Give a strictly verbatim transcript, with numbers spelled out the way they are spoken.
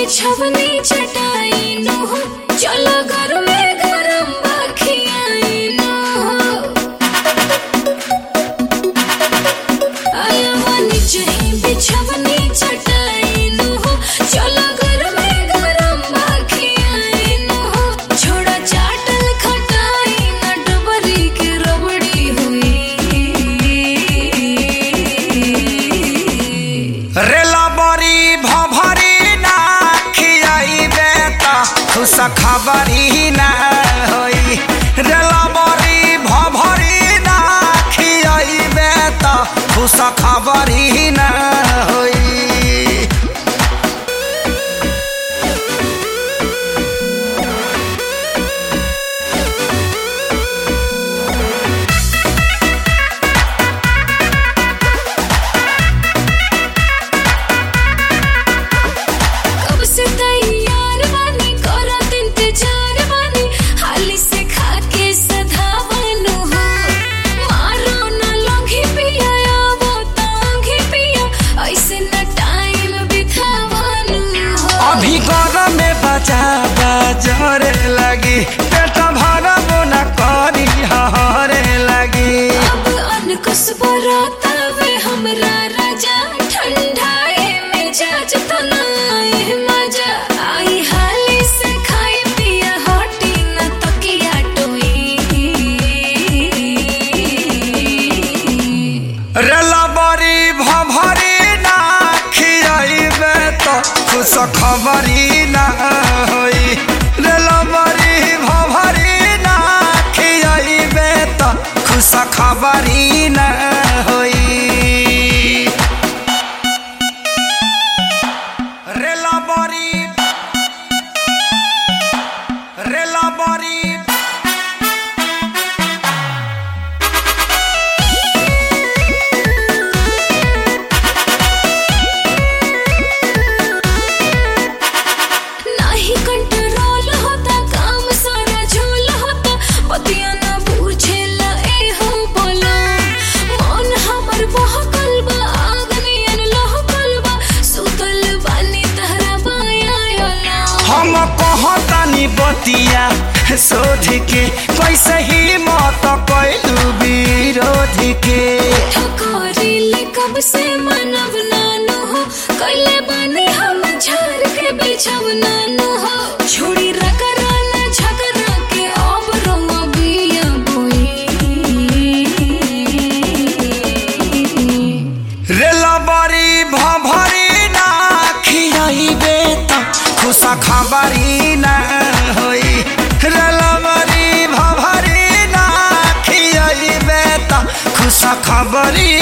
बिछवनी चटाई नो हो चलो घर में गरम बाखियाई नो हो आया नीचे बिछवनी चटाई नो हो चलो घर में गरम बाखियाई नो हो छोड़ा चाटल खटाई न डबरी के रबड़ी हुई रेला बड़ी भभरी ना खियाई बेता खुश खबरी ना होई रेला बड़ी भभरी ना खियाई बेता खुश खबरी ना होई अभी गरम में बचा बजरे लगी पेट भरब न करी हरे लगी अब अनकुस बराता वे हमरा राजा ठंडाए में जाज तनाए मजा आई हाली से खाई पिया हटी न तकिया टोई रेला बड़ी भभरी ना खियाइबे तो खुश खबरी ना होई रेला बड़ी भभरी ना खियाइबे तो खुश खबरी ना होई रेला बड़ी रेला बड़ी नाही कंट्रोल होता काम सारा झोल होता पतिया ना पूछेला ए हो बोला मन हमर बहकल बा आगनियन लहकल बा सुतल बानी तहरा बाया योला हम कहतानी बतिया शोध के कैसे ही मत कैलू विरोध के ठकोरी ले कब से मनव नानो हो कैले बानी हम झार के बिछव नानो हो छोड़ी रगरा ना झगड़ा के अब रंगा बिया बोई रेला बड़ी भभरी ना खियाइबे त खुश खबरी ना होई रेला बड़ी भभरी ना खियाइबे त खुश खबरी